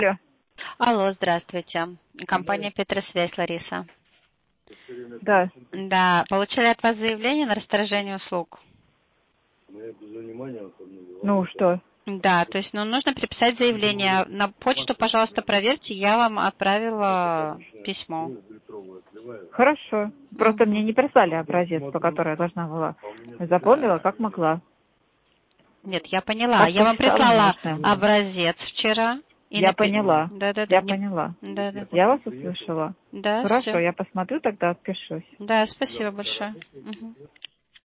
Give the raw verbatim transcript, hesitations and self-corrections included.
Алло. Алло, здравствуйте. Компания Петросвязь, Лариса. Да. Да, получили от вас заявление на расторжение услуг? Ну что? Да, то есть ну, нужно приписать заявление. На почту, пожалуйста, проверьте, я вам отправила письмо. Хорошо. Просто Мгм. мне не прислали образец, по которому я должна была. Заполнила, как могла. Нет, я поняла. Как Я вам посчитала прислала нужным. образец вчера. И Я напи... поняла. Да-да-да. Я Не... поняла. Да-да. Я вас услышала. Да, Хорошо, все. я посмотрю, тогда отпишусь. Да, спасибо большое. Мгм.